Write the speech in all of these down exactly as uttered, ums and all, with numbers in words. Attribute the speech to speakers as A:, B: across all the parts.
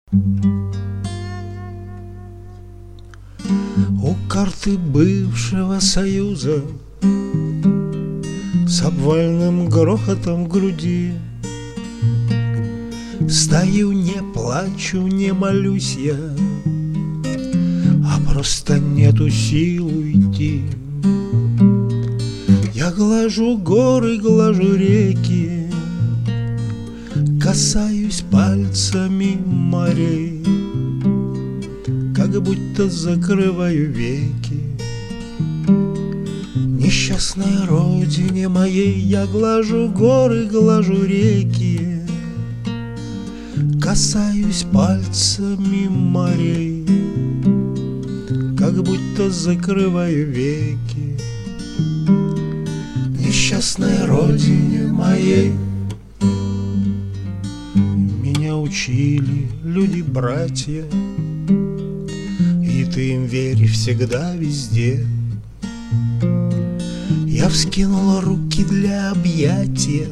A: У карты бывшего союза с обвальным грохотом в груди стою, не плачу, не молюсь я, а просто нету сил уйти. Я глажу горы, глажу реки, касаюсь пальцами морей, как будто закрываю веки. Несчастной родине моей я глажу горы, глажу реки, касаюсь пальцами морей, как будто закрываю веки. Несчастной родине моей меня учили люди-братья, и ты им верь всегда, везде. Я вскинул руки для объятия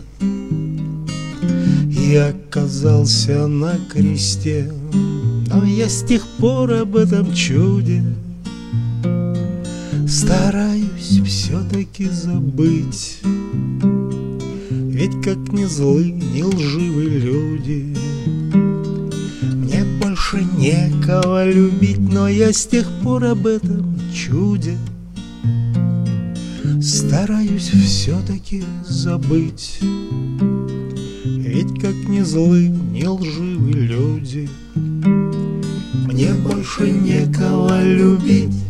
A: и оказался на кресте. Но я с тех пор об этом чуде стараюсь все-таки забыть. Ведь как ни злы, ни лживы люди, мне больше некого любить. Но я с тех пор об этом чуде стараюсь все-таки забыть. Ведь как ни злы, ни лживы люди, мне больше некого любить.